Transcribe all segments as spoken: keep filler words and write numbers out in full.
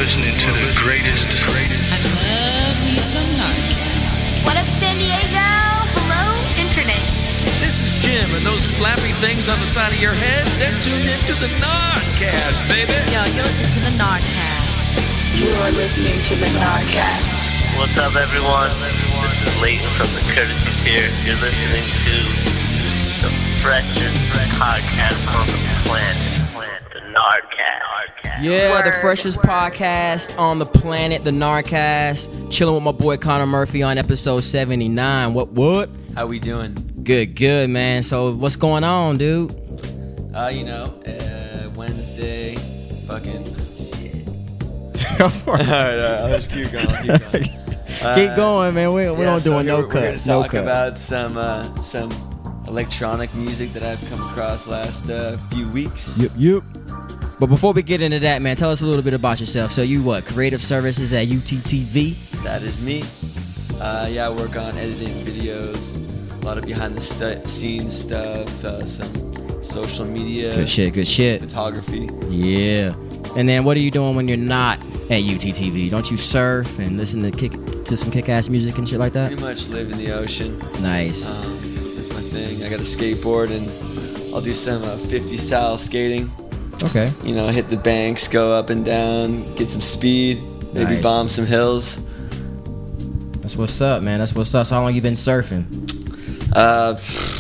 listening to the greatest. I love me some Narcast. What up, San Diego? Hello, Internet. This is Jim, and those flappy things on the side of your head, they're tuned into the Narcast, baby. Yo, you're listening to the Narcast. You are listening to the Narcast. What's up, everyone? This is Leighton from the Courtesy Pier. You're listening to the freshest podcast on the planet, the Narcast. Yeah, Word. the freshest podcast on the planet, the Narcast. Chilling with my boy Connor Murphy on episode seventy-nine. What, what? How we doing? Good, good, man. So, what's going on, dude? Uh, you know, uh, Wednesday, fucking. all all right, all right, I'll just keep going. Keep going. Uh, Keep going, man. We, we yeah, don't so doing no we're, cuts. We're No gonna talk cuts. about some uh, some electronic music that I've come across last uh, few weeks. Yep, yep. But before we get into that, man, tell us a little bit about yourself. So, you what? Creative services at U T T V? That is me. Uh, yeah, I work on editing videos, a lot of behind the stu- scenes stuff, uh, some social media, Good shit, good shit. photography. Yeah. And then what are you doing when you're not at U T T V? Don't you surf and listen to kick to some kick-ass music and shit like that? Pretty much live in the ocean. Nice. Um, that's my thing. I got a skateboard and I'll do some uh, fifty style skating. Okay. You know, hit the banks, go up and down, get some speed, maybe Nice. bomb some hills. That's what's up, man. That's what's up. So how long you been surfing? Uh,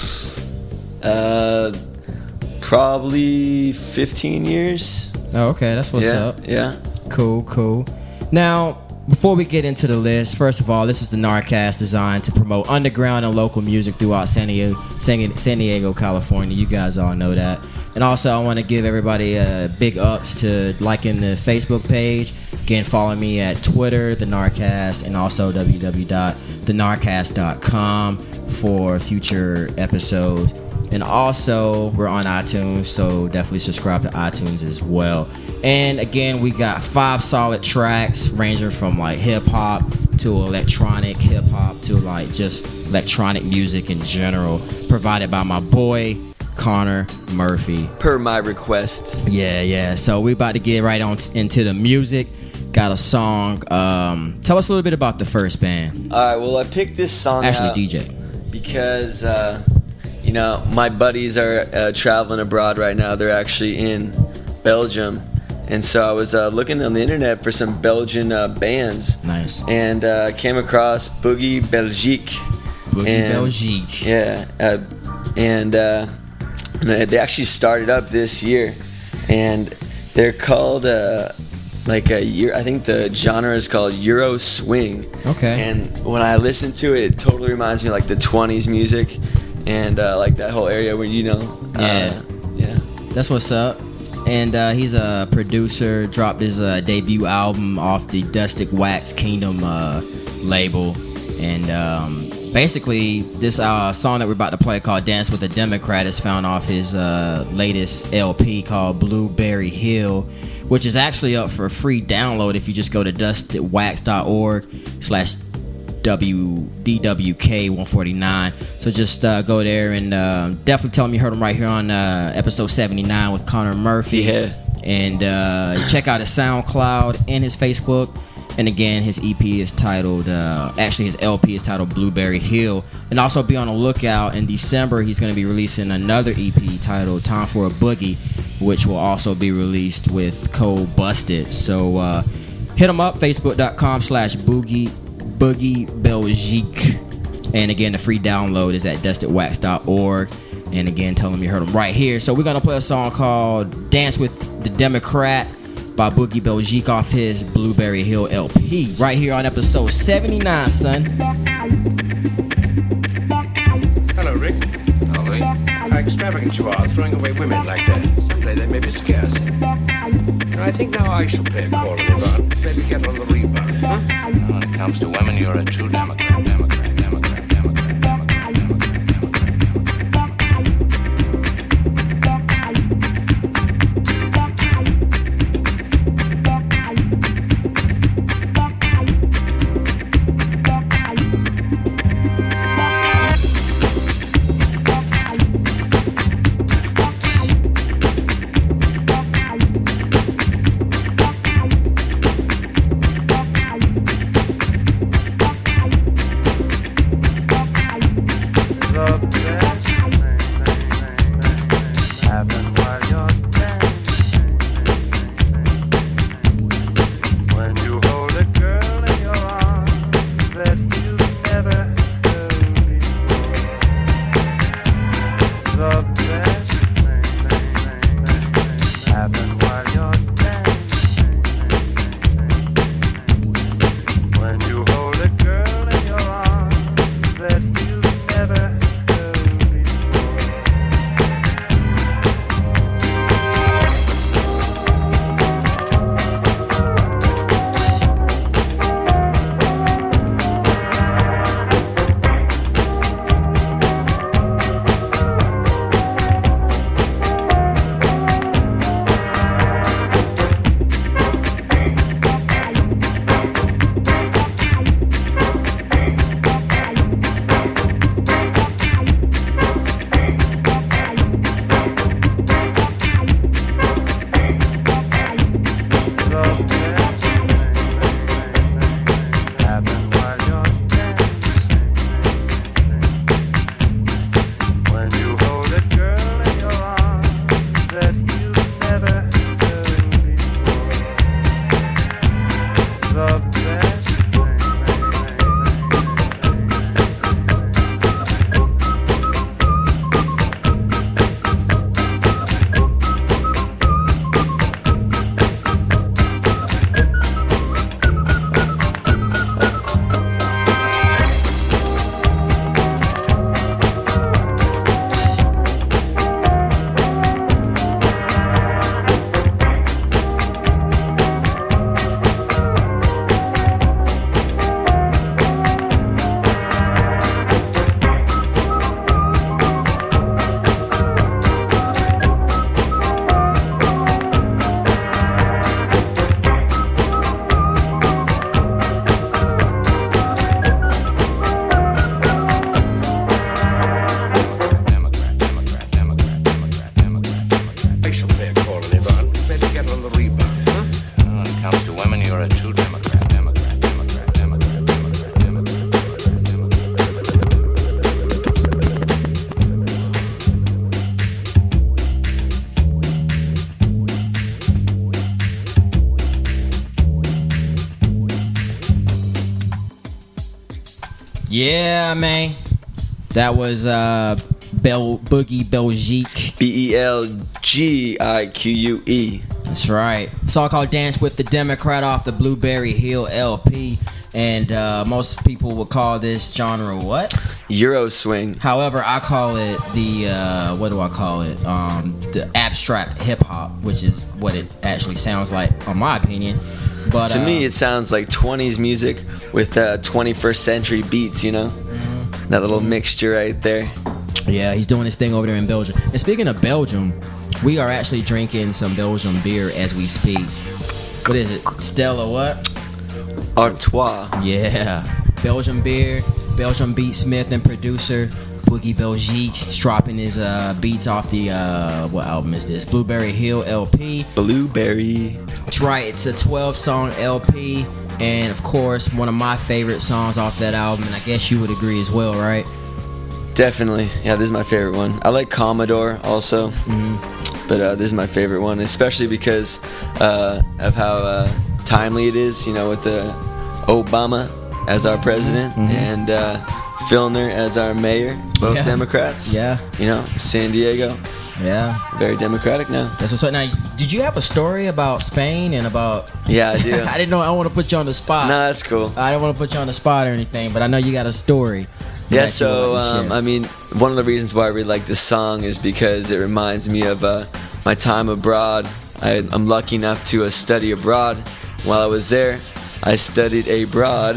uh, probably fifteen years. Oh, okay. That's what's yeah, up. yeah. Cool, cool. Now, before we get into the list, first of all, this is the Narcast designed to promote underground and local music throughout San Diego, San San Diego, California. You guys all know that. And also, I want to give everybody uh, big ups to liking the Facebook page. Again, follow me at Twitter, the Narcast, and also w w w dot the narcast dot com for future episodes. And also, we're on iTunes, so definitely subscribe to iTunes as well. And again, we got five solid tracks ranging from like hip hop to electronic hip hop to like just electronic music in general, provided by my boy Connor Murphy. Per my request. Yeah, yeah. So we about to get right on t- into the music. Got a song. Um, tell us a little bit about the first band. All right. Well, I picked this song Actually, out D J. because uh, you know my buddies are uh, traveling abroad right now. They're actually in Belgium, and so I was uh, looking on the internet for some Belgian uh, bands. Nice. And uh, came across Boogie Belgique. Boogie and, Belgique. Yeah, uh, and uh, they actually started up this year, and they're called uh, like a year. I think the genre is called Euro Swing. Okay. And when I listen to it, it totally reminds me of like the twenties music, and uh, like that whole area where you know. Yeah. Uh, yeah. That's what's up. And uh, he's a producer, dropped his uh, debut album off the Dustic Wax Kingdom uh, label. And um, basically, this uh, song that we're about to play called Dance with a Democrat is found off his uh, latest L P called Blueberry Hill, which is actually up for free download if you just go to dusted wax dot org slash W D W K one forty-nine. So just uh, go there and uh, definitely tell him you heard him right here on uh, episode seventy-nine with Connor Murphy. Yeah. And uh, check out his SoundCloud and his Facebook. And again, his E P is titled, uh, actually his L P is titled Blueberry Hill. And also be on the lookout, in December he's going to be releasing another E P titled Time for a Boogie, which will also be released with Code Busted. So uh, hit him up, facebook dot com slash boogie boogie belgique. And again, the free download is at dusted wax dot org. And again, tell him you heard him right here. So we're going to play a song called Dance with the Democrat by Boogie Belgique off his Blueberry Hill L P right here on episode seventy-nine, son. Hello, Rick. Ollie. How extravagant you are, throwing away women like that. Someday they may be scarce. And I think now I shall pay a call on Iran. Maybe get on the rebound, huh? When it comes to women, you're a true Democrat, Democrat, Democrat, Democrat, Democrat, Democrat, Democrat, Democrat. Yeah, man. That was uh, Bel- Boogie Belgique. B E L G I Q U E. That's right. Song called Dance with the Democrat off the Blueberry Hill L P. And uh, most people would call this genre what? Euro swing. However, I call it the, uh, what do I call it? Um, the abstract hip hop, which is what it actually sounds like, in my opinion. But To uh, me, it sounds like twenties music with uh, twenty-first century beats, you know? Mm-hmm. That little mixture right there. Yeah, he's doing his thing over there in Belgium. And speaking of Belgium, we are actually drinking some Belgian beer as we speak. What is it? Stella what? Artois. Yeah. Belgian beer, Belgian beatsmith and producer, Boogie Belgique. He's dropping his uh, beats off the, uh, what album is this? Blueberry Hill L P. Blueberry. That's right, it's a twelve song L P. And of course, one of my favorite songs off that album. And I guess you would agree as well, right? Definitely. Yeah, this is my favorite one. I like Commodore also. Mm-hmm. But uh, this is my favorite one, especially because uh, of how uh, timely it is, you know, with the Obama as our president Mm-hmm. and uh, Filner as our mayor, both Yeah. Democrats. Yeah. You know, San Diego, Yeah. very democratic now. That's what's up. Now, did you have a story about Spain and about... Yeah, I do. I didn't know. I want to put you on the spot. No, that's cool. I don't want to put you on the spot or anything, but I know you got a story. Yeah, that you so want to um, share. I mean, one of the reasons why I really like this song is because it reminds me of uh, my time abroad. I, I'm lucky enough to uh, study abroad. While I was there, I studied abroad,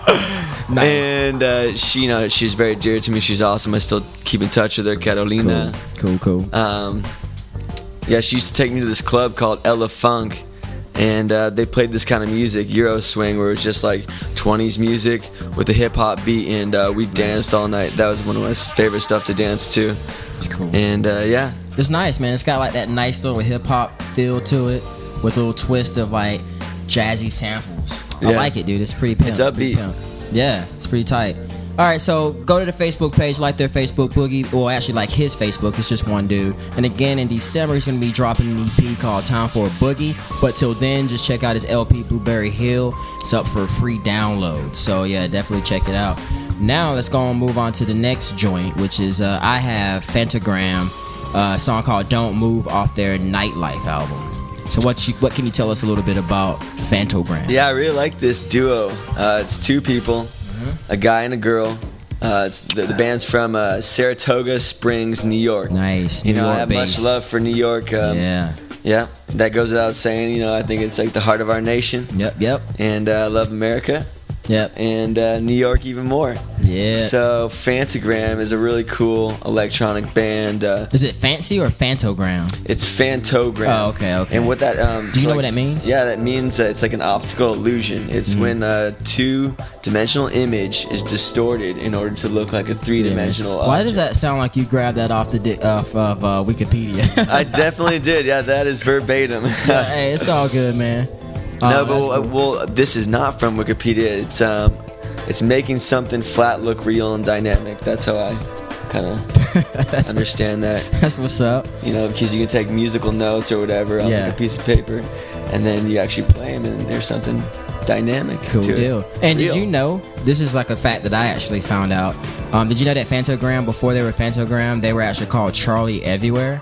Nice. and uh, she, you know, she's very dear to me. She's awesome. I still keep in touch with her, Carolina. Cool, cool. Um, yeah, she used to take me to this club called Ella Funk, and uh, they played this kind of music, Euro swing, where it was just like twenties music with a hip hop beat, and uh, we danced all night. That was one of my favorite stuff to dance to. It's cool. And uh, yeah, It's nice, man. It's got like that nice little hip hop feel to it, with a little twist of like jazzy samples. I Yeah. like it, dude. It's pretty pimp. It's pretty upbeat. pimp. Yeah, it's pretty tight. All right, so go to the Facebook page, like their Facebook, Boogie, or actually like his Facebook. It's just one dude. And again, in December, he's gonna be dropping an E P called Time for a Boogie. But till then, just check out his L P, Blueberry Hill. It's up for a free download. So yeah, definitely check it out. Now let's go and move on to the next joint, which is uh, I have Fantagram, uh, a song called "Don't Move" off their Nightlife album. So what you, what can you tell us a little bit about Fantagram? yeah, I really like this duo. Uh, it's two people, a guy and a girl. Uh, it's the, the band's from uh, Saratoga Springs, New York. Nice. You New know, I York have based. much love for New York. Um, Yeah. Yeah, that goes without saying. You know, I think it's like the heart of our nation, Yep. Yep. and uh, I love America. Yep. And uh, New York even more. Yeah. So Fantagram is a really cool electronic band. Uh, Is it fancy or Fantogram? it's Fantogram. Oh, okay, okay. And what that um, Do you know like- what that means? Yeah, that means uh, it's like an optical illusion. It's Mm-hmm. when a two-dimensional image is distorted in order to look like a three-dimensional. Why does object. that sound like you grabbed that off the di- off of uh, Wikipedia? I definitely did. Yeah, that is verbatim. Yeah, hey, it's all good, man. No, Oh, but that's well, cool. well, this is not from Wikipedia. It's um, it's making something flat look real and dynamic. That's how I kind of that's, understand that. that's what's up. You know, because you can take musical notes or whatever on Yeah. like a piece of paper, and then you actually play them, and there's something dynamic. Cool to deal. It. And Real. did you know, this is like a fact that I actually found out. Um, did you know that Fantogram, before they were Fantogram, they were actually called Charlie Everywhere?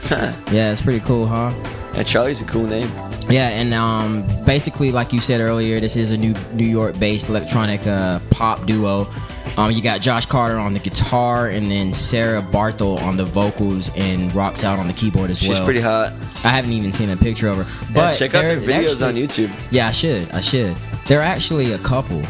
Yeah, it's pretty cool, huh? Yeah, Charlie's a cool name. Yeah, and um, basically, like you said earlier, this is a new New York-based electronic uh, pop duo. Um, you got Josh Carter on the guitar, and then Sarah Barthel on the vocals, and rocks out on the keyboard as She's well. pretty hot. I haven't even seen a picture of her. Yeah, But check out they're their videos actually- on YouTube. Yeah, I should. I should. They're actually a couple.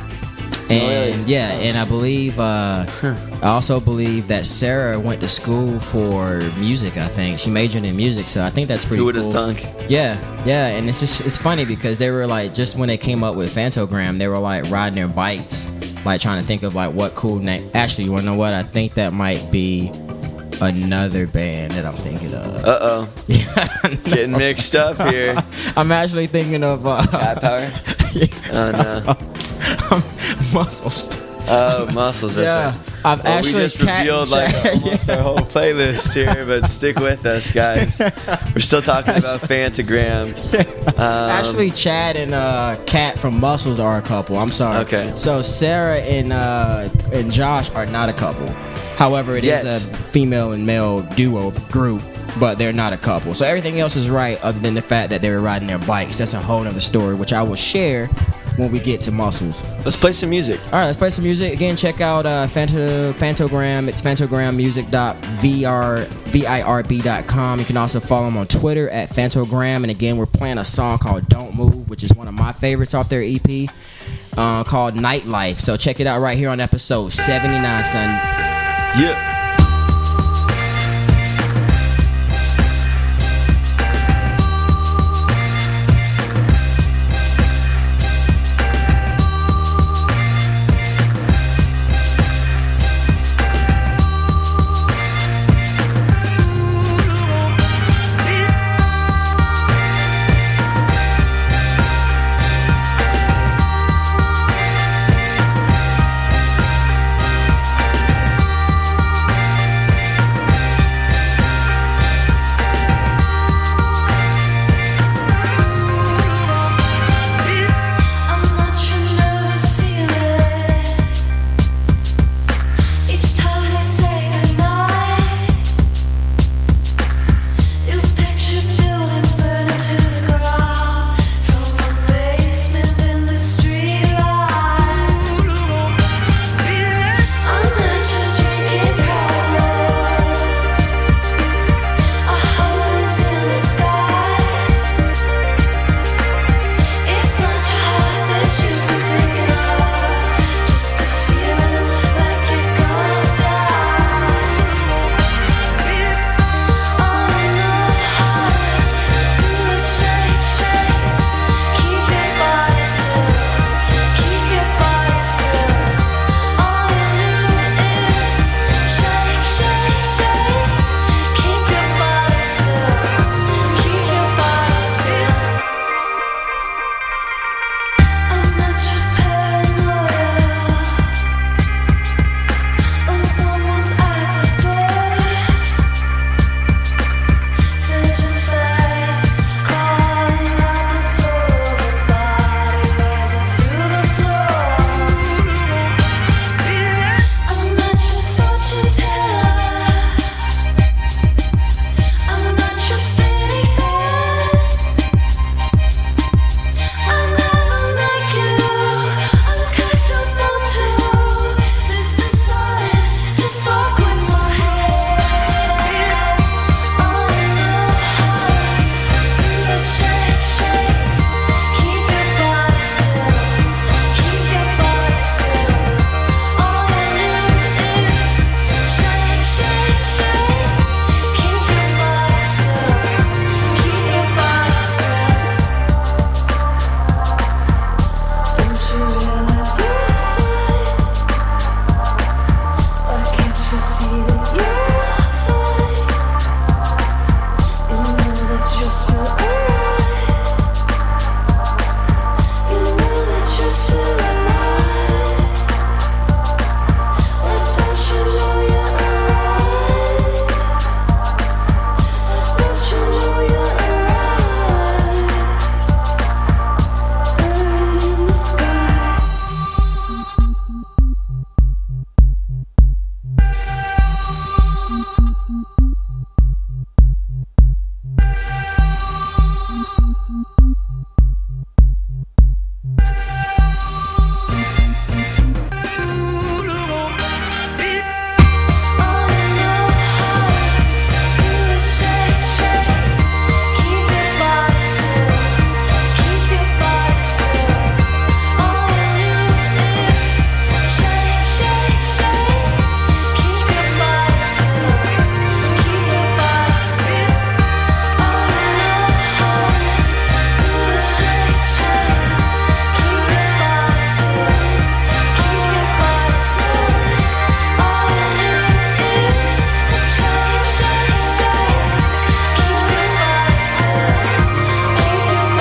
And really? yeah, and I believe uh, I also believe that Sarah went to school for music. I think she majored in music, so I think that's pretty Who would cool. have thunk? Yeah, yeah, and it's just it's funny because they were like, just when they came up with Fantogram, they were like riding their bikes, like trying to think of like what cool name. Actually, you wanna know what? I think that might be another band that I'm thinking of. Uh oh, Yeah, I know. getting mixed up here. I'm actually thinking of uh, Cat power. yeah. Oh no. Muscles. Oh, muscles. That's Yeah, right. I've Well, actually we just cat- revealed like almost our whole playlist here, but stick with us, guys. We're still talking about Fantagram. Um, Actually, Chad and uh, Kat from Muscles are a couple. I'm sorry. Okay. So Sarah and uh, and Josh are not a couple. However, it Yet. is a female and male duo group, but they're not a couple. So everything else is right, other than the fact that they were riding their bikes. That's a whole other story, which I will share when we get to Muscles. Let's play some music. All right, let's play some music. Again, check out uh, Fanta, Fantogram. It's fantogram music dot virb dot com. You can also follow them on Twitter at Fantogram. And again, we're playing a song called Don't Move, which is one of my favorites off their E P, uh, called Nightlife. So check it out right here on episode seventy-nine, son. Yeah.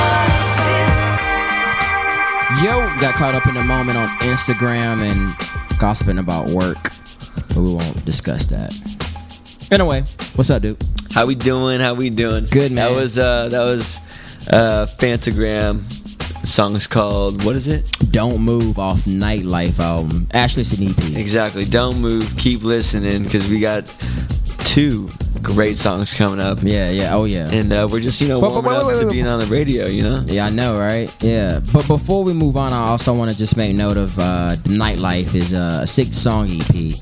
Got caught up in the moment on Instagram and gossiping about work, but we won't discuss that. Anyway, what's up, dude? How we doing? How we doing? Good, man. That was uh, that was uh, Fantagram. The song's called, what is it? Don't Move off Nightlife album. Actually, it's an E P. Exactly. Don't move. Keep listening because we got two great songs coming up. Yeah, yeah. Oh, yeah. And uh, we're just, you know, But- warming but wait, up wait, to wait, being on the radio, you know? Yeah, I know, right? Yeah. But before we move on, I also want to just make note of uh, Nightlife is a six-song E P.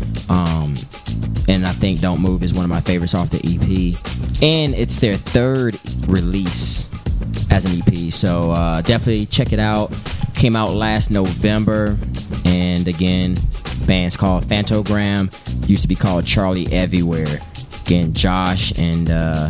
Um, and I think Don't Move is one of my favorites off the E P. And it's their third release as an E P. So uh, definitely check it out. Came out last November. And again, band's called Fantogram. Used to be called Charlie Everywhere. Again, Josh and uh,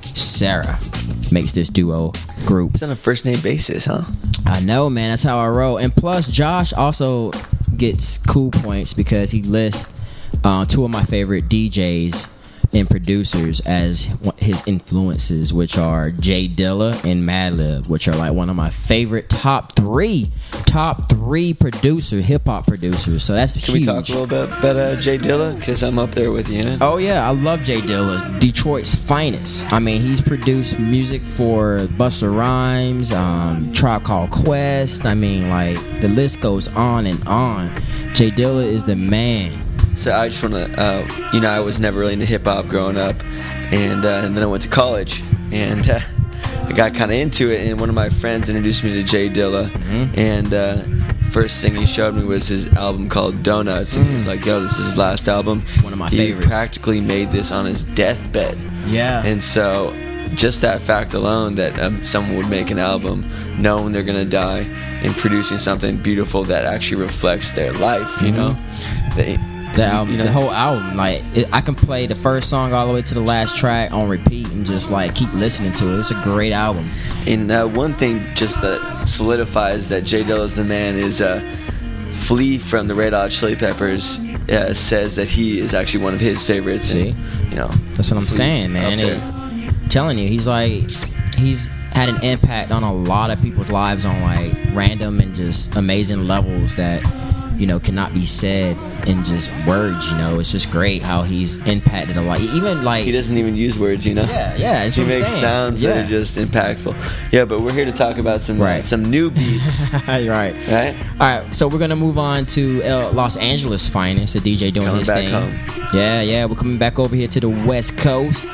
Sarah makes this duo group. It's on a first name basis, huh? I know, man. That's how I roll. And plus, Josh also gets cool points because he lists uh, two of my favorite D Js and producers as his influences, which are Jay Dilla and Madlib, which are like one of my favorite top three, top three producer, hip hop producers. So that's Can huge. we talk a little bit about uh, Jay Dilla? Because I'm up there with you. Man. Oh yeah, I love Jay Dilla, Detroit's finest. I mean, he's produced music for Busta Rhymes, um, Tribe Called Quest. I mean, like the list goes on and on. Jay Dilla is the man. So I just want to, uh, you know, I was never really into hip hop growing up, and uh, and then I went to college, and uh, I got kind of into it. And one of my friends introduced me to Jay Dilla, Mm-hmm. and uh, first thing he showed me was his album called Donuts, and he was like, "Yo, this is his last album." One of my he favorites. practically made this on his deathbed. Yeah. And so, just that fact alone, that um, someone would make an album knowing they're gonna die and producing something beautiful that actually reflects their life, you know. They, The album, you know, the whole album, like it, I can play the first song all the way to the last track on repeat and just like keep listening to it. It's a great album. And uh, one thing just that solidifies that Jay Dilla's the man is uh, Flea from the Red Hot Chili Peppers uh, says that he is actually one of his favorites. See? And, you know, That's what I'm Flea's saying, man. up It- there. telling you, he's like, he's had an impact on a lot of people's lives on like random and just amazing levels that, you know, cannot be said in just words. You know, it's just great how he's impacted a lot. Even like He doesn't even use words, you know. Yeah, yeah. That's He what I'm makes saying. sounds yeah. that are just impactful. Yeah, but we're here to talk about some uh, Right. some new beats, right. right? All right, so we're gonna move on to uh, Los Angeles finest, a D J doing Coming his back thing. home. Yeah, yeah, we're coming back over here to the West Coast.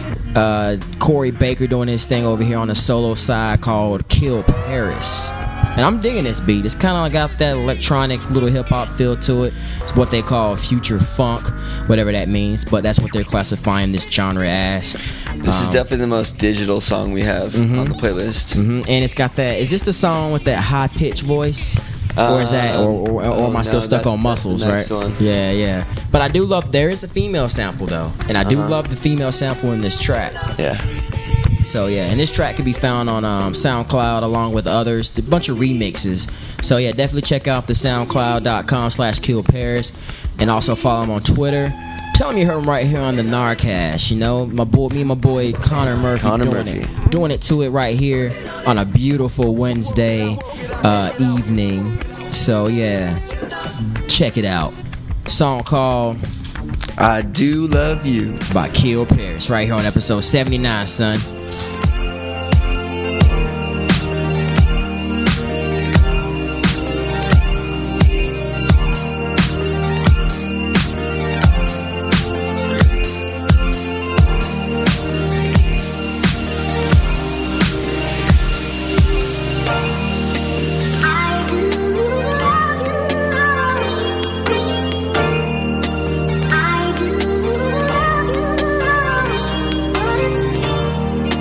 Uh, Corey Baker doing his thing over here on the solo side called Kill Paris. And I'm digging this beat. It's kind of got that electronic little hip hop feel to it. It's what they call future funk, whatever that means. But that's what they're classifying this genre as. This is Um, definitely the most digital song we have on the playlist. mhm. And it's got that. Is this the song with that high pitched voice? Or is that, or, or, or Uh, am I still no, stuck that's- on muscles, that's the right? next one. Yeah, yeah. But I do love, there is a female sample though. And I do Uh-huh. love the female sample in this track. Yeah. So yeah, and this track can be found on um, SoundCloud along with others, a bunch of remixes. So yeah, definitely check out the soundcloud.com slash Kill Paris, and also follow him on Twitter. Tell him you heard him right here on the Narcast. You know, my boy, me and my boy Connor Murphy Connor doing Murphy. it, doing it to it right here on a beautiful Wednesday uh, evening. So yeah, check it out. Song called I Do Love You by Kill Paris right here on episode seventy-nine, son. I do love you, but it's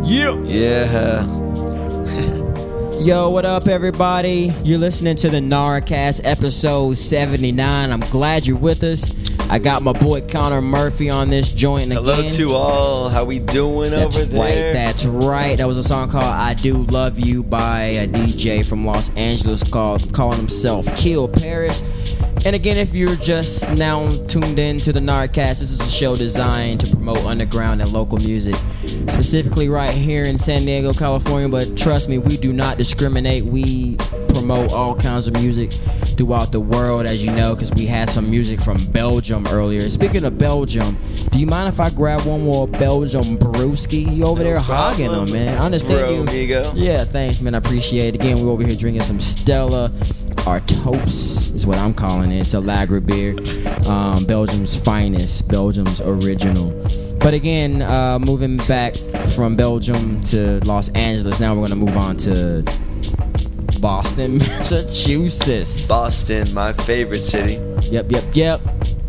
Yeah. Yeah. Yo, what up, everybody? You're listening to the Narcast, episode seventy-nine. I'm glad you're with us. I got my boy Connor Murphy on this joint again. Hello to all. How we doing That's over there? right. That's right. That was a song called "I Do Love You" by a D J from Los Angeles called calling himself Kill Paris. And again, if you're just now tuned in to the Narcast, this is a show designed to promote underground and local music, specifically right here in San Diego, California. But trust me, we do not discriminate. We promote all kinds of music throughout the world, as you know, because we had some music from Belgium earlier. Speaking of Belgium, do you mind if I grab one more Belgium brewski? You over No there hogging problem. them, man. I understand Bro, you. amigo. Yeah, thanks, man. I appreciate it. Again, we're over here drinking some Stella Artois is what I'm calling it. It's a lager beer, um, Belgium's finest, Belgium's original. But again, uh, moving back from Belgium to Los Angeles, now we're going to move on to Boston, Massachusetts. Boston, my favorite city. Yep, yep, yep.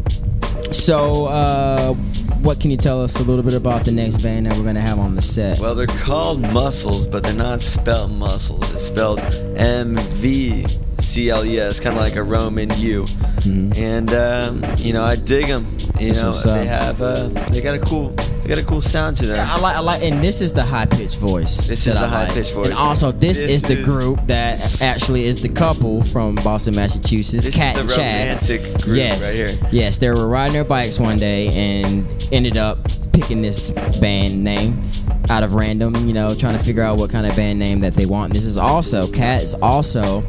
So, uh, what can you tell us a little bit about the next band that we're going to have on the set? Well, they're called Muscles, but they're not spelled muscles. It's spelled M V C L E S, kind of like a Roman U. Mm-hmm. And um, you know, I dig them. You That's know, what's up. they have uh, they got a cool they got a cool sound to them. Yeah, I like, I like, and this is the high pitched voice. This that is the I like. high-pitched voice. and also this, This is the is- group that actually is the couple from Boston, Massachusetts, This Kat is and the Chad. romantic group yes, right here. yes, they were riding their bikes one day and ended up picking this band name out of random. You know, trying to figure out what kind of band name that they want. This is also Kat is also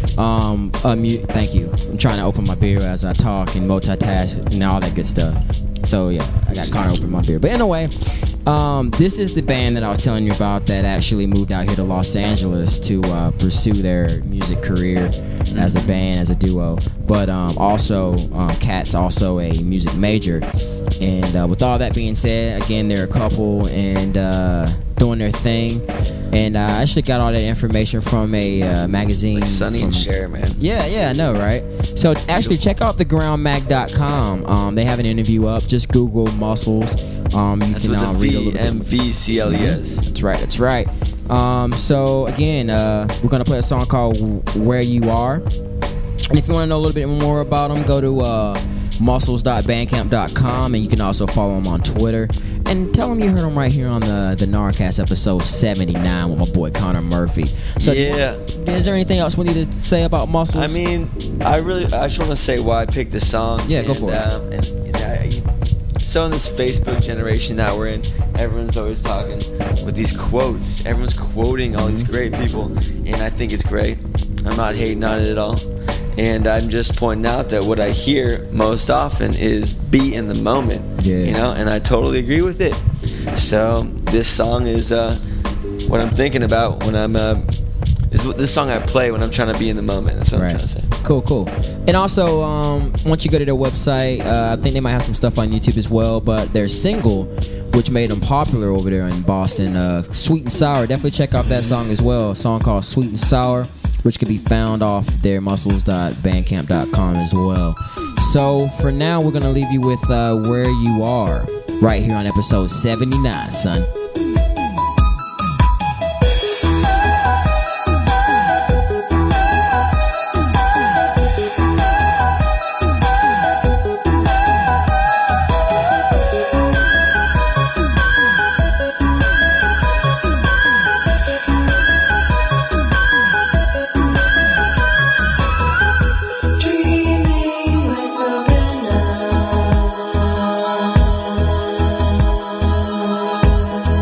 um a mu- Thank you. I'm trying to open my beer as I talk and multitask and all that good stuff. So yeah, I got Connor open my beer. But anyway, um, this is the band that I was telling you about that actually moved out here to Los Angeles to uh, pursue their music career as a band, as a duo. But um, also, um, Kat's also a music major. And uh, with all that being said, again, they're a couple and uh, doing their thing. And uh, I actually got all that information from a uh, magazine. Like Sonny from, and Cher, man. yeah, yeah, I know, right? So actually, check out the ground mag dot com. Um, they have an interview up. Just Google Muscles. Um, you That's can with uh, the read a V, little M bit. V C L E S. That's right. That's right. Um, so again, uh, we're gonna play a song called "Where You Are." And if you want to know a little bit more about them, go to uh, muscles dot bandcamp dot com, and you can also follow them on Twitter. And tell them you heard them right here on the the Narcast episode seventy-nine with my boy Connor Murphy. So Yeah. is there anything else we need to say about Muscles? I mean, I really, I just want to say why I picked this song. Yeah, go and, for it. Um, and, you know, I- so in this Facebook generation that we're in, everyone's always talking with these quotes. Everyone's quoting all these great people, and I think it's great. I'm not hating on it at all. And I'm just pointing out that what I hear most often is be in the moment. Yeah. You know, and I totally agree with it. So this song is uh, what I'm thinking about when I'm. Uh, is what this song I play when I'm trying to be in the moment. That's what I'm trying to say. Cool, cool. And also, um, once you go to their website, uh, I think they might have some stuff on YouTube as well. But their single, which made them popular over there in Boston, uh, "Sweet and Sour," definitely check out that song as well. A song called "Sweet and Sour," which can be found off their muscles dot bandcamp dot com as well. So for now, we're gonna leave you with uh, "Where You Are" right here on episode seventy-nine, son. Dreaming with open eyes.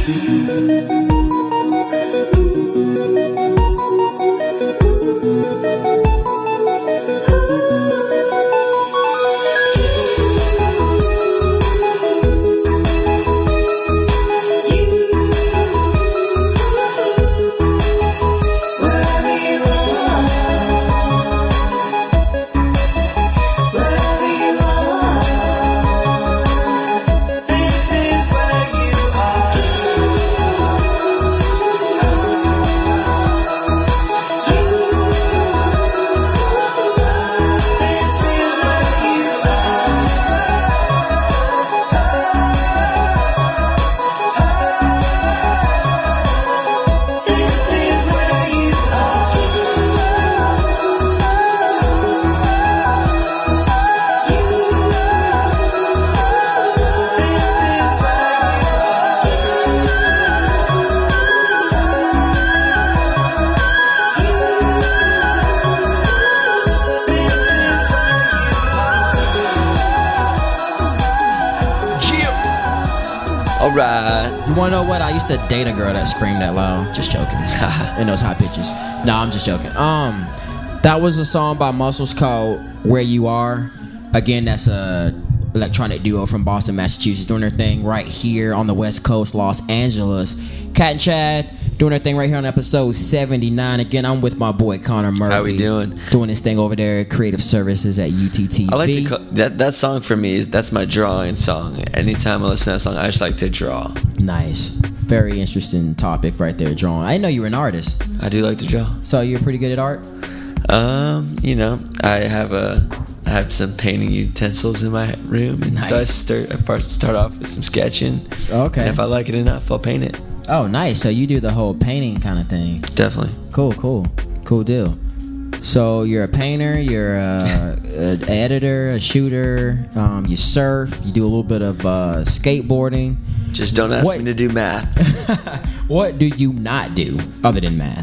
All right. You wanna know what? I used to date a girl that screamed that loud. Just joking. In those high pitches. No, I'm just joking. Um, that was a song by Muscles called "Where You Are." Again, that's a electronic duo from Boston, Massachusetts, doing their thing right here on the West Coast, Los Angeles. Cat and Chad doing their thing right here on episode seventy-nine. Again, I'm with my boy Connor Murphy. How we doing? Doing his thing over there at Creative Services at U T T V. I like to call, that that song for me is that's my drawing song. Anytime I listen to that song, I just like to draw. Nice. Very interesting topic right there, drawing. I didn't know you were an artist. I do like to draw. So you're pretty good at art? Um, you know, I have a I have some painting utensils in my room, and Nice. so I start I first start off with some sketching. Okay. And if I like it enough, I'll paint it. Oh, nice. So you do the whole painting kind of thing. Definitely. Cool, cool. Cool deal. So you're a painter, you're a, an editor, a shooter, um, you surf, you do a little bit of uh, skateboarding. Just don't ask What- me to do math. What do you not do other than math?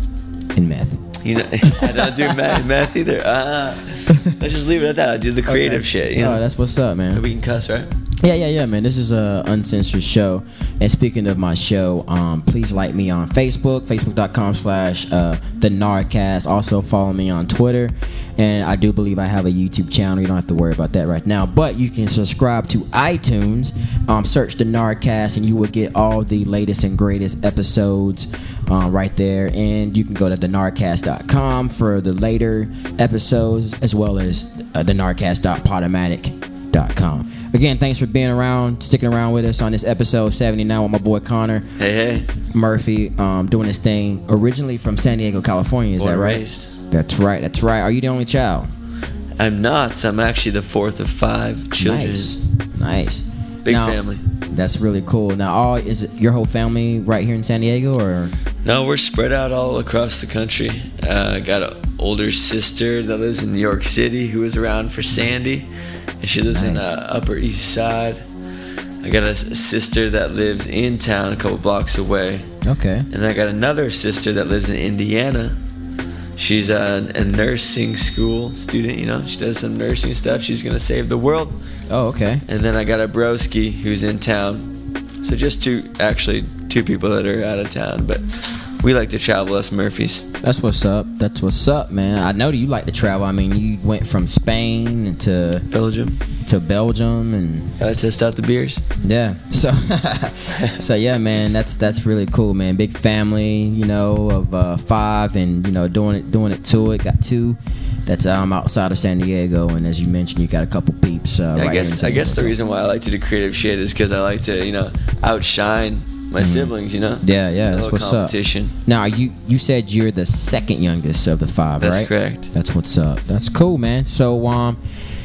In meth. You know, I don't do math, math either. Uh, let's just leave it at that. I do the creative Okay. shit. You know, Oh, that's what's up, man. we can cuss, right? Yeah, yeah, yeah, man. This is a uncensored show. And speaking of my show, um, please like me on Facebook, facebook.com slash uh, the Nardcast. Also follow me on Twitter. And I do believe I have a YouTube channel. You don't have to worry about that right now. But you can subscribe to iTunes. Um, search the Nardcast and you will get all the latest and greatest episodes uh, right there. And you can go to the nardcast dot com for the later episodes, as well as uh, the nardcast dot podomatic dot com. Again, thanks for being around, sticking around with us on this episode seventy-nine with my boy Connor Hey, hey. Murphy, um, doing his thing originally from San Diego, California. Is Born that and right? raised. That's right. That's right. Are you the only child? I'm not. I'm actually the fourth of five children. Nice. Nice. Big Now, family. That's really cool. Now, all is it your whole family right here in San Diego, or? No, we're spread out all across the country. Uh, I got an older sister that lives in New York City who was around for Sandy. And she lives in Nice. uh, Upper East Side. I got a, s- sister that lives in town a couple blocks away. Okay. And I got another sister that lives in Indiana. She's a, a nursing school student, you know. She does some nursing stuff. She's going to save the world. Oh, okay. And then I got a broski who's in town. So just two, actually, two people that are out of town. But we like to travel, us Murphys. That's what's up. That's what's up, man. I know that you like to travel. I mean, you went from Spain to Belgium. to Belgium, and Gotta test out the beers. yeah. So, so yeah, man. That's that's really cool, man. Big family, you know, of uh, five, and you know, doing it, doing it to it. Got two. That's um outside of San Diego, and as you mentioned, you got a couple peeps. Uh, I right here in guess San I guess the Diego. reason why I like to do creative shit is because I like to, you know, outshine my siblings, you know? Yeah, yeah, It's a that's little what's up. competition. Now, you you said you're the second youngest of the five, That's right? correct. That's what's up. That's cool, man. So, um,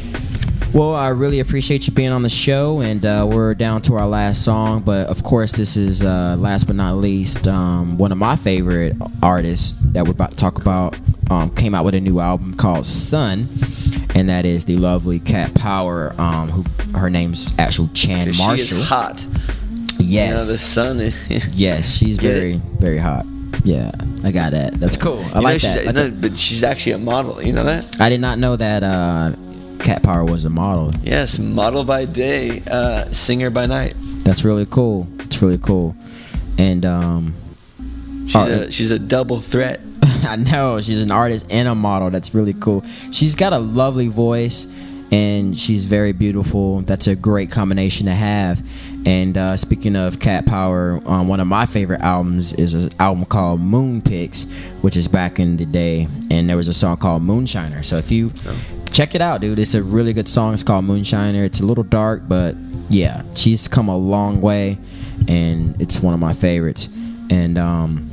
well, I really appreciate you being on the show, and uh, we're down to our last song. But of course, this is uh, last but not least, um, one of my favorite artists that we're about to talk about. Um, came out with a new album called Sun, and that is the lovely Cat Power. Um, who her name's actual Chan She Marshall. is hot. Yes. You know, the sun is... Yes, she's Get very, it? very hot. Yeah, I got that. That's cool. I You like know, that. she's, Like no, but she's actually a model. You know that? I did not know that uh, Cat Power was a model. Yes, model by day, uh, singer by night. That's really cool. It's really cool. and um, She's oh, a she's a double threat. I know, she's an artist and a model. That's really cool. She's got a lovely voice, and she's very beautiful. That's a great combination to have. And uh, speaking of Cat Power, um, one of my favorite albums is an album called Moon Picks, which is back in the day, and there was a song called Moonshiner. So if you oh. check it out, dude, it's a really good song. It's called Moonshiner. It's a little dark, but yeah, she's come a long way, and it's one of my favorites. And um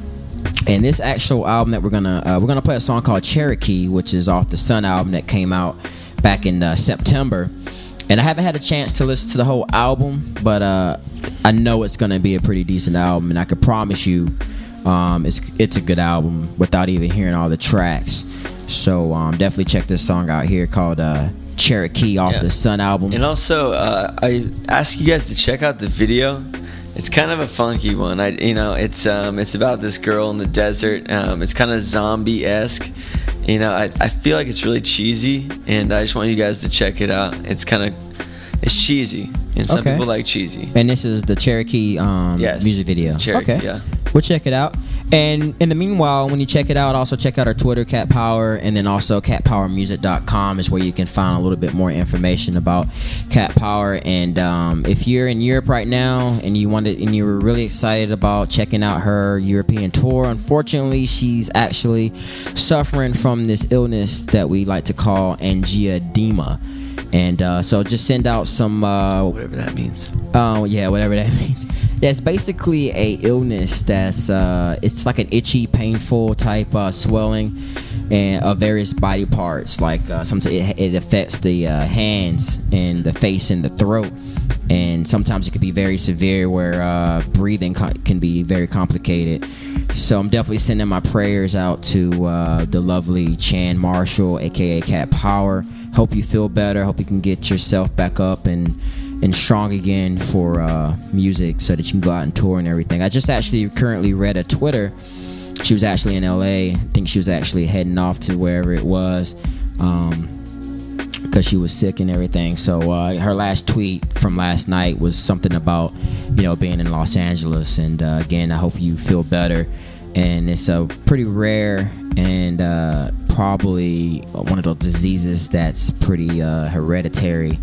and this actual album that we're gonna uh, we're gonna play a song called Cherokee, which is off the Sun album that came out back in uh, September. And I haven't had a chance to listen to the whole album, but uh, I know it's gonna be a pretty decent album, and I can promise you, um, it's it's a good album without even hearing all the tracks. So um, definitely check this song out here called uh, Cherokee off Yeah. the Sun album. And also, uh, I ask you guys to check out the video. It's kind of a funky one. I, you know, it's um, it's about this girl in the desert. Um, it's kind of zombie-esque. You know, I, I feel like it's really cheesy, and I just want you guys to check it out. It's kind of, it's cheesy, and some Okay. people like cheesy. And this is the Cherokee um, Yes. music video. Cherokee, okay. yeah. We'll check it out. And in the meanwhile, when you check it out, also check out our Twitter, Cat Power, and then also cat power music dot com is where you can find a little bit more information about Cat Power. And um, if you're in Europe right now and you wanted and you were really excited about checking out her European tour, unfortunately, she's actually suffering from this illness that we like to call angioedema. And uh, so just send out some uh, Whatever that means. Oh yeah, whatever that means. Yeah, it's basically a illness that's uh, it's like an itchy, painful type uh, swelling and of various body parts. Like uh, sometimes it, it affects the uh, hands and the face and the throat, and sometimes it can be very severe where uh, breathing co- can be very complicated. So I'm definitely sending my prayers out to uh, the lovely Chan Marshall, aka Cat Power. Hope you feel better. Hope you can get yourself back up and and strong again for uh, music so that you can go out and tour and everything. I just actually currently read a Twitter. She was actually in L A. I think she was actually heading off to wherever it was um, because she was sick and everything. So uh, her last tweet from last night was something about, you know, being in Los Angeles. And uh, again, I hope you feel better. And it's a pretty rare and uh, probably one of those diseases that's pretty uh, hereditary.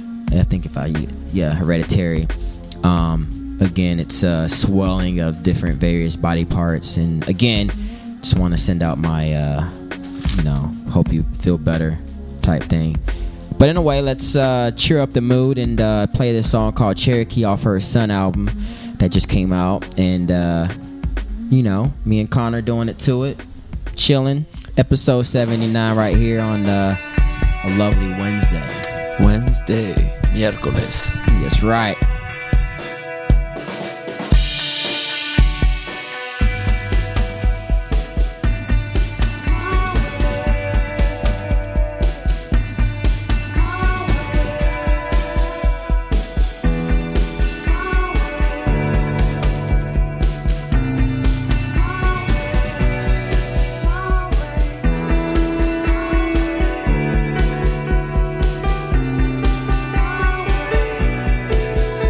I think if I, yeah, hereditary. Um, again, it's a swelling of different various body parts. And again, just want to send out my, uh, you know, hope you feel better type thing. But in a way, let's uh, cheer up the mood and uh, play this song called Cherokee off her Sun album that just came out. And, uh, you know, me and Connor doing it to it, chilling. Episode seventy-nine right here on uh, a lovely Wednesday. Wednesday, miércoles. That's right. Small way.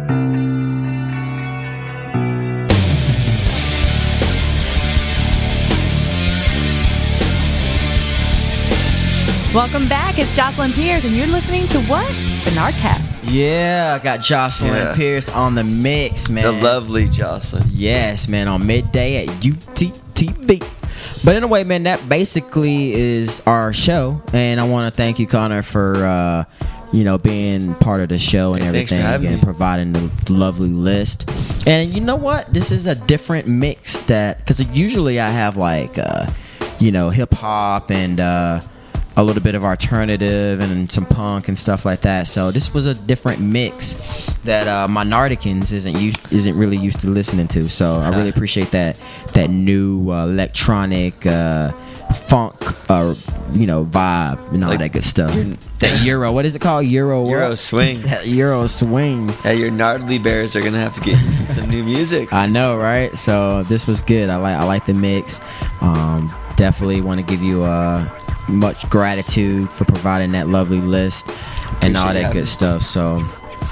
Welcome back. It's Jocelyn Pierce, and you're listening to what? The Nardcast. Yeah, I got Jocelyn Yeah. Pierce on the mix, man. The lovely Jocelyn. Yes, man, on midday at U T T V. But anyway, man, that basically is our show, and I want to thank you, Connor, for uh, you know being part of the show and Hey, thanks for everything, having and me. providing the lovely list. And you know what? This is a different mix that because usually I have like uh, you know hip hop and. Uh, a little bit of alternative and some punk and stuff like that. So this was a different mix that uh, my Nardicans isn't used, isn't really used to listening to. So I really appreciate that that new uh, electronic uh, funk, uh, you know, vibe and all Like, that good stuff. That Euro, what is it called? Euro what? Euro swing. Euro swing. Hey, your Nardly Bears are gonna have to get some new music. I know, right? So this was good. I like I like the mix. Um, definitely want to give you uh, much gratitude for providing that lovely list and all Appreciate that having good me. stuff. So,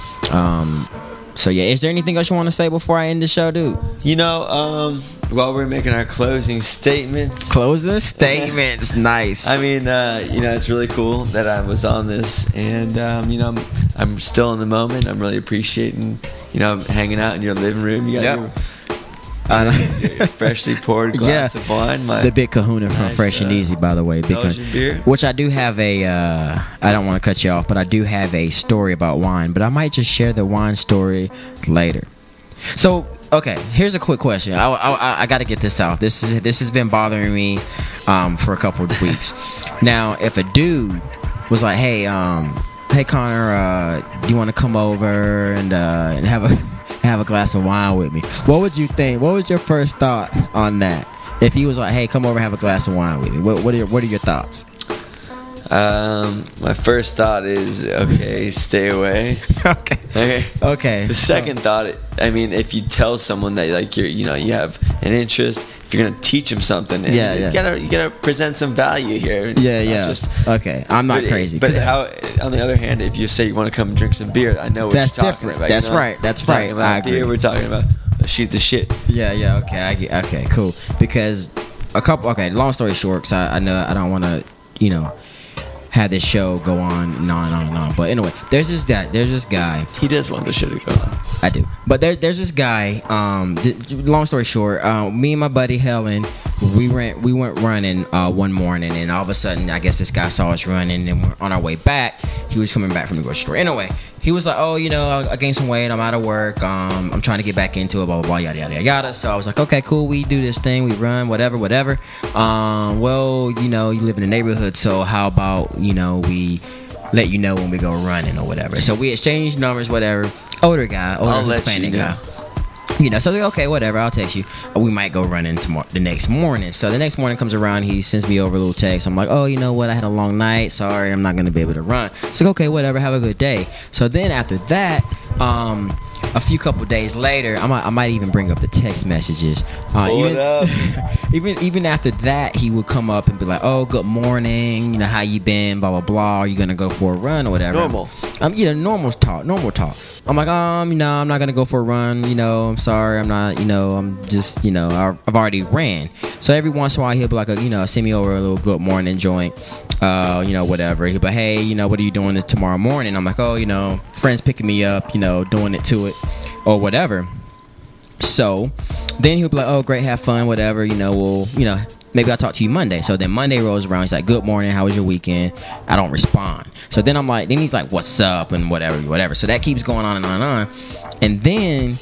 um, so yeah. Is there anything else you want to say before I end the show, dude? You know, um, while we're making our closing statements, Closing statements. Nice. I mean, uh, you know, it's really cool that I was on this, and um, you know, I'm, I'm still in the moment. I'm really appreciating, you know, hanging out in your living room. You got Yep. your, I know. your freshly poured glass Yeah. of wine. My The Big Kahuna from nice, Fresh and uh, Easy, by the way. Big Belgian Kahuna. beer. Which I do have a, uh, I don't want to cut you off, but I do have a story about wine. But I might just share the wine story later. So, okay, here's a quick question. I, I, I got to get this out. This is this has been bothering me um, for a couple of weeks. Now, if a dude was like, hey, um, hey Connor, uh, do you want to come over and, uh, and have a have a glass of wine with me? What would you think? What was your first thought on that? If he was like, hey, come over and have a glass of wine with me, what, what are your, what are your thoughts? Um, my first thought is okay, stay away. Okay. Okay. Okay. The second thought, I mean, if you tell someone that like you're, you know, you have an interest, if you're gonna teach them something, and Yeah, you yeah. gotta you gotta present some value here. Yeah, It's not yeah. just- Okay, I'm not but, crazy. But 'cause I- how? On the other hand, if you say you want to come drink some beer, I know what That's you're talking different. about. That's you know? right. That's We're talking right. about I beer. agree. We're talking about uh, shoot the shit. Yeah, yeah, okay, I get, okay, cool. Because a couple, okay, long story short, because I, I know I don't want to, you know, have this show go on and on and on and on. But anyway, there's this guy, there's this guy. He does want the shit to go on. I do. But there, there's this guy, um, th- long story short, uh, me and my buddy Helen, we went, we went running uh, one morning, and all of a sudden, I guess this guy saw us running, and we're on our way back. He was coming back from the grocery store. Anyway, he was like, oh, you know, I, I gained some weight. I'm out of work. Um, I'm trying to get back into it, blah, blah, blah, yada, yada, yada. So I was like, okay, cool. We do this thing. We run, whatever, whatever. Um, well, you know, you live in the neighborhood, so how about, you know, we let you know when we go running or whatever. So we exchanged numbers, whatever. Older guy, older I'll let Hispanic you know. guy. You know, so like, okay, whatever, I'll text you. We might go running tomorrow, the next morning. So the next morning comes around, he sends me over a little text. I'm like, oh, you know what? I had a long night. Sorry, I'm not going to be able to run. So okay, whatever, have a good day. So then after that, um, a few couple days later, I might, I might even bring up the text messages. Uh, Pull even, it up. even even after that, he would come up and be like, "Oh, good morning. You know how you been? Blah blah blah. Are you gonna go for a run or whatever?" Normal. Um, you know, normal talk, normal talk. I'm like, um, you know, I'm not gonna go for a run. You know, I'm sorry, I'm not. You know, I'm just, you know, I've, I've already ran. So every once in a while, he'll be like, a, you know, send me over a little good morning joint. Uh, you know, whatever. He'll be like, hey, you know, what are you doing this tomorrow morning? I'm like, oh, you know, friends picking me up. You know, doing it to it. Or whatever. So then he'll be like, oh, great, have fun, whatever, you know, well, you know, maybe I'll talk to you Monday. So then Monday rolls around, he's like, good morning, how was your weekend? I don't respond. So then I'm like, then he's like, what's up, and whatever, whatever. So that keeps going on and on and on. And then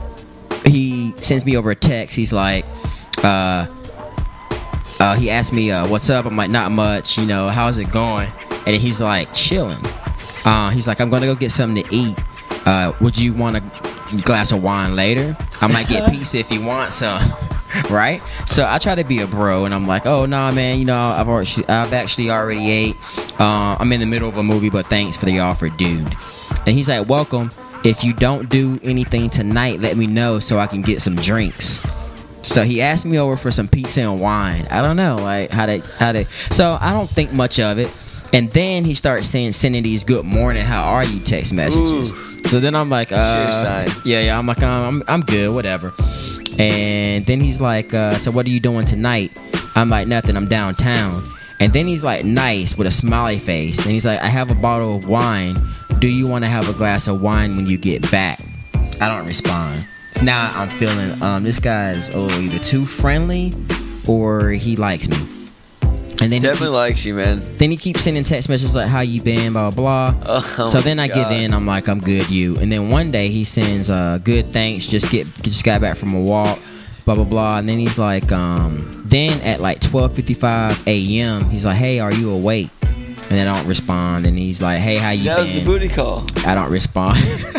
he sends me over a text. He's like, uh, uh, he asked me, uh, what's up? I'm like, not much, you know, how's it going? And then he's like, chilling. Uh, he's like, I'm going to go get something to eat. Uh, would you want a glass of wine later? I might get pizza if you want some. Right? So I try to be a bro, and I'm like, oh, nah, man, you know, I've already, I've actually already ate. Uh, I'm in the middle of a movie, but thanks for the offer, dude. And he's like, welcome. If you don't do anything tonight, let me know so I can get some drinks. So he asked me over for some pizza and wine. I don't know, like, how they, how they. So I don't think much of it. And then he starts saying, sending these "Good morning, how are you" text messages. Ooh. So then I'm like, uh, Sure sign. yeah, yeah. I'm like, um, I'm, I'm good, whatever. And then he's like, uh, so what are you doing tonight? I'm like, nothing. I'm downtown. And then he's like, nice, with a smiley face. And he's like, I have a bottle of wine. Do you want to have a glass of wine when you get back? I don't respond. Now I'm feeling um, this guy's oh, either too friendly or he likes me. And then Definitely he keep, likes you, man. Then he keeps sending text messages like, how you been, blah, blah, blah. Oh, so then I God. give in. I'm like, I'm good, you. And then one day he sends, uh, good, thanks. Just get, just got back from a walk, blah, blah, blah. And then he's like, um, then at like twelve fifty-five a.m., he's like, hey, are you awake? And then I don't respond. And he's like, hey, how you That been? was the booty call. I don't respond.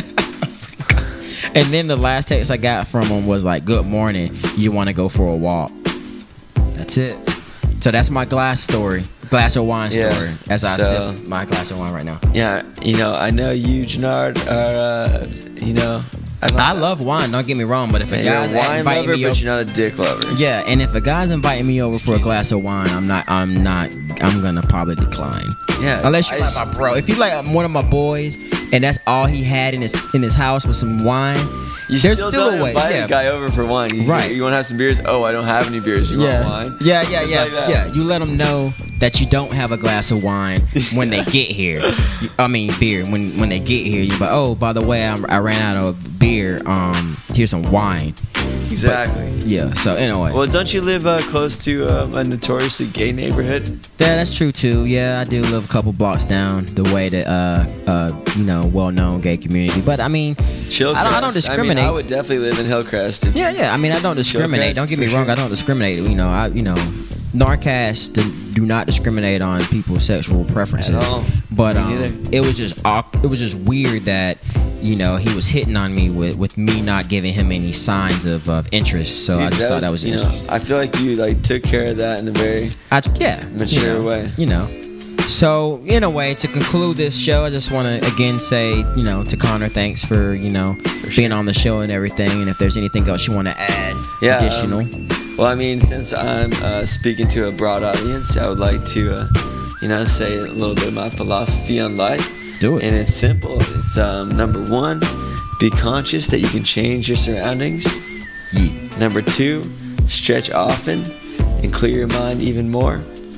And then the last text I got from him was like, good morning, you want to go for a walk? That's it. So that's my glass story. Glass of wine Yeah. story. As I So- sip my glass of wine right now. Yeah, you know, I know you, Jannard, are, uh, you know, I love, I love wine, don't get me wrong, but if a you're guy's a wine inviting lover, me but over, you're not a dick lover. yeah, and if a guy's inviting me over for a glass of wine, I'm not, I'm not, I'm gonna probably decline. Yeah, Unless you're I- like my bro. If you like one of my boys, and that's all he had in his in his house was some wine, You there's still, still don't a way. invite Yeah. a guy over for wine. You Right. Say, you want to have some beers? Oh, I don't have any beers. You yeah. want wine? Yeah, yeah, It's yeah, like that. yeah. You let them know that you don't have a glass of wine when they get here. You- I mean, beer. When when they get here, you're like, oh, by the way, I'm, I ran out of beer. Um, here's some wine. Exactly. Yeah. So anyway, Well, don't you live uh, close to um, a notoriously gay neighborhood? yeah, that's true too. Yeah, I do live a couple blocks down the way that uh uh you know well-known gay community. But I mean, Hillcrest. I don't, I don't I, discriminate. mean, I would definitely live in Hillcrest. It's- Yeah, yeah. I mean, I don't discriminate. Showcase, Don't get me for wrong. sure. I don't discriminate. You know, I you know, Narcast do, do not discriminate on people's sexual preferences. At all. But Me um, neither. it was just awk- it was just weird that you know he was hitting on me with, with me not giving him any signs of, of interest. So I Dude, just thought that was you interesting. know, I feel like you like took care of that in a very I, yeah, mature you know, way. You know. So, in a way, to conclude this show, I just want to again say, you know, to Connor, thanks for, you know, being on the show and everything. And if there's anything else you want to add, Yeah, um, additional. Well, I mean, since I'm uh, speaking to a broad audience, I would like to, uh, you know, say a little bit of my philosophy on life. Do it. And it's simple. It's um, number one, be conscious that you can change your surroundings. Yeah. Number two, stretch often and clear your mind even more.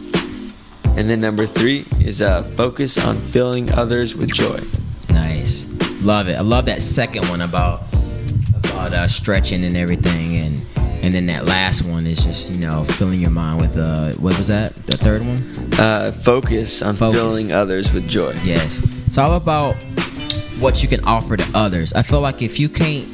And then number three is uh, focus on filling others with joy. Nice. Love it. I love that second one about about uh, stretching and everything, and and then that last one is just, you know, filling your mind with uh what was that? The third one? Uh, focus on Focus. filling others with joy. Yes. It's all about what you can offer to others. I feel like if you can't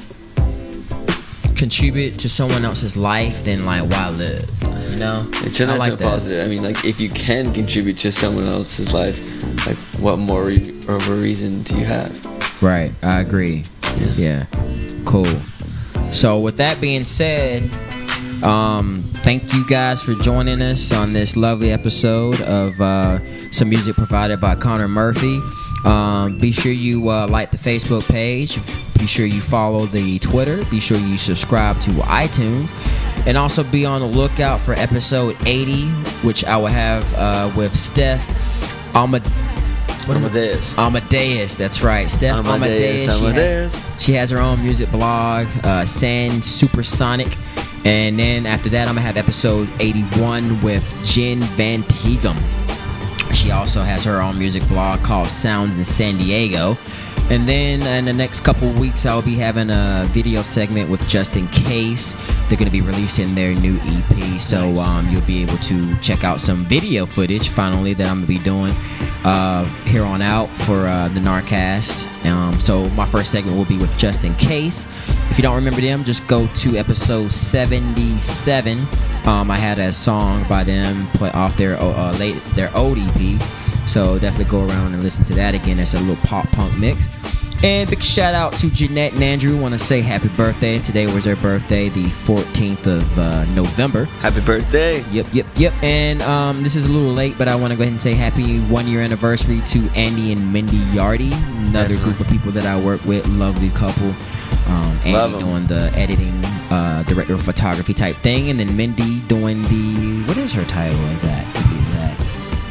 contribute to someone else's life, then like why live? You know? And turn I that like to a that. positive. I mean, like, if you can contribute to someone else's life, like, what more re- of a reason do you have? Right, I agree. Yeah. Cool. So with that being said, um, thank you guys for joining us on this lovely episode of uh, some music provided by Connor Murphy. Um, be sure you uh, like the Facebook page. Be sure you follow the Twitter. Be sure you subscribe to iTunes. And also be on the lookout for episode eighty, which I will have uh, with Steph Amad- what am I- Amadeus. Amadeus, that's right. Steph Amadeus, Amadeus. She ha- Amadeus. She has her own music blog, uh, Sand Supersonic. And then after that, I'm going to have episode eighty-one with Jen Van Tegum. She also has her own music blog called Sounds in San Diego. And then in the next couple of weeks, I'll be having a video segment with Just In Case. They're going to be releasing their new E P. So Nice. um, you'll be able to check out some video footage, finally, that I'm going to be doing uh, here on out for uh, the Narcast. Um, so my first segment will be with Just In Case. If you don't remember them, just go to episode seventy-seven. Um, I had a song by them play off their uh, late their old E P. So definitely go around and listen to that again. It's a little pop punk mix. And big shout out to Jeanette and Andrew. Want to say happy birthday. Today was their birthday, the fourteenth of uh, November. Happy birthday. Yep, yep, yep. And um, this is a little late, but I want to go ahead and say happy one year anniversary to Andy and Mindy Yardy, another Definitely. group of people that I work with. Lovely couple. Um, Love Andy 'em. doing the editing, uh, director of photography type thing, and then Mindy doing the, what is her title? Is that? Is that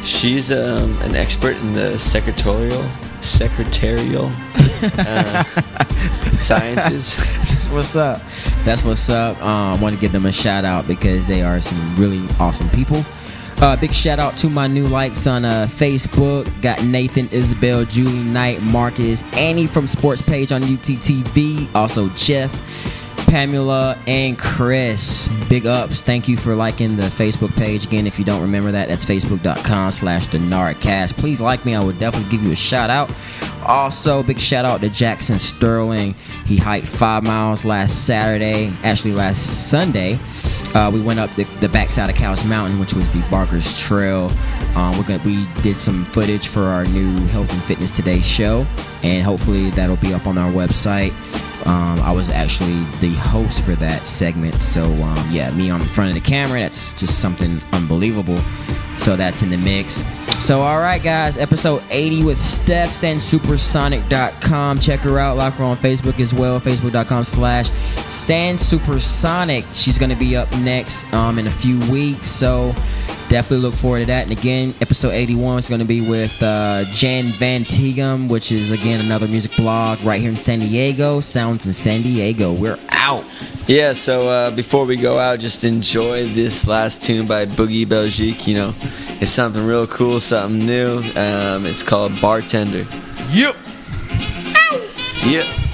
She's um, an expert in the secretarial secretarial uh, sciences. That's what's up. That's what's up. Um, I want to give them a shout out because they are some really awesome people. Uh, big shout out to my new likes on uh, Facebook. Got Nathan, Isabel, Julie, Knight, Marcus, Annie from Sports Page on U T T V. Also Jeff, Pamela, and Chris. Big ups. Thank you for liking the Facebook page. Again, if you don't remember that, that's facebook.com slash the Nardcast. Please like me. I would definitely give you a shout out. Also, big shout out to Jackson Sterling. He hiked five miles last Saturday, actually last Sunday. Uh, we went up the, the backside of Cowles Mountain, which was the Barker's Trail. Um, we're gonna, we did some footage for our new Health and Fitness Today show, and hopefully that'll be up on our website. Um, I was actually the host for that segment, so um, yeah, me on the front of the camera, that's just something unbelievable. So that's in the mix. So all right, guys, episode eighty with Steph, sand supersonic dot com. Check her out. Like her on Facebook as well, facebook.com slash sand supersonic. She's going to be up next um, in a few weeks, so definitely look forward to that. And again, episode eighty-one is going to be with uh, Jan Van Tigum, which is, again, another music blog right here in San Diego. Sounds in San Diego. We're out. Yeah, so uh, before we go out, just enjoy this last tune by Boogie Belgique. You know, it's something real cool, something new. Um, it's called Bartender. Yep. Yep.